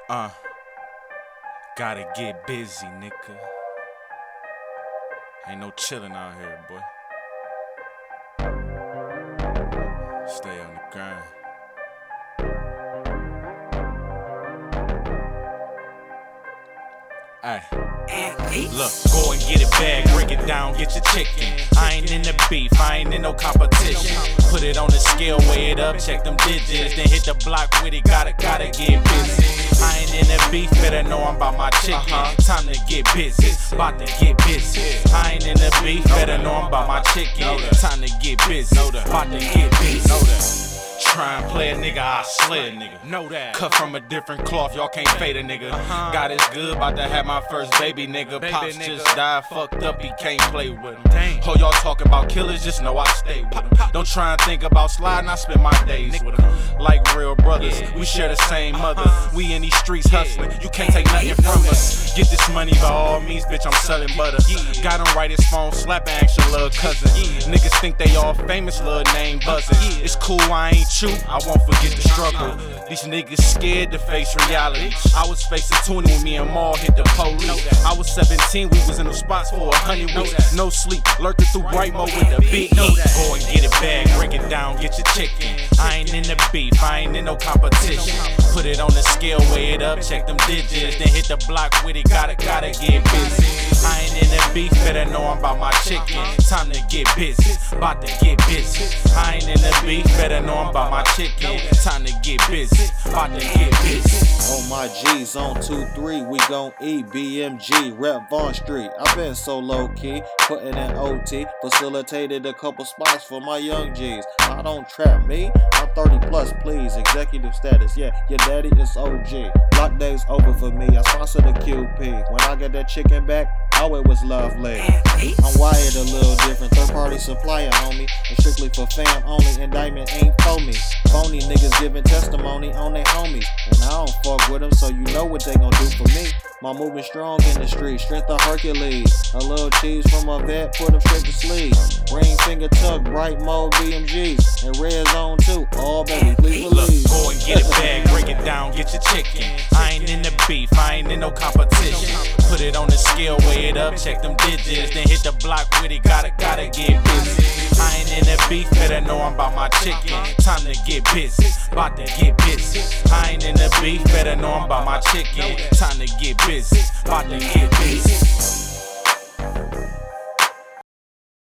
Uh, Gotta get busy, nigga. Ain't no chillin' out here, boy. Stay on the grind. Ay. Look, go and get it bag, break it down, get your chicken. I ain't in the beef, I ain't in no competition. Put it on the scale, weigh it up, check them digits, then hit the block with it, gotta get busy. I ain't in the beef, better know I'm about my chicken. Time to get busy, about to get busy. I ain't in the beef, better know I'm about my chicken. Time to get busy, about to get busy. Try and play a nigga, I slay a nigga. Know that. Cut from a different cloth, y'all can't fade a nigga. God is good, about to have my first baby nigga. Pops just died, fucked up, he can't play with him. Oh, y'all talking about killers, just know I stay with them. Don't try and think about sliding, I spend my days with them. Like real brothers, we share the same mother. We in these streets hustling, you can't take nothing from us. Get this money by all means, bitch, I'm selling butter. Got him right his phone, slapping action, little cousin. Niggas think they all famous, little name buzzing. It's cool, I ain't you, I won't forget the struggle. These niggas scared to face reality. I was facing 20 when me and Maul hit the police. I was 17, we was in the spots for 100 weeks. No sleep, lurking through bright mode with the big heat. Go and get it bag, break it down, get your chicken. I ain't in the beef, I ain't in no competition. Put it on the scale, weigh it up, check them digits, then hit the block with it, gotta get busy. I ain't in the beef, better know I'm about my chicken. Time to get busy, about to get busy. I ain't in the beef, better know I'm about my chicken. Time to get busy, about to get busy. On my G's, on 2-3, we gon' eat BMG, rep Vaughn Street. I been so low key, putting in OT, facilitated a couple spots for my young G's. I don't trap me, I'm 30 plus, please. Executive status, yeah, your daddy is OG. Block days over for me, I sponsor the QP. When I get that chicken back, oh, it was lovely. I'm wired a little different, third party supplier, homie. And strictly for fam only, indictment ain't for me. Phony niggas giving testimony on their homies. And I don't fuck with them, so you know what they gon' do for me. My movement strong in the street, strength of Hercules. A little cheese from a vet, put them straight to sleep. Ring finger tuck, bright mode BMGs. And red zone too, all baby, please believe. Go and get it bag, break it down, get your chicken. I ain't in the beef, I ain't in no competition. Put it on the scale, weigh it up, check them digits, then hit the block with it, gotta get busy. I ain't in the beef, better know I'm about my chicken. Time to get busy, about to get busy. I ain't in the beef, better know I'm about my chicken. Time to get busy, about to get busy.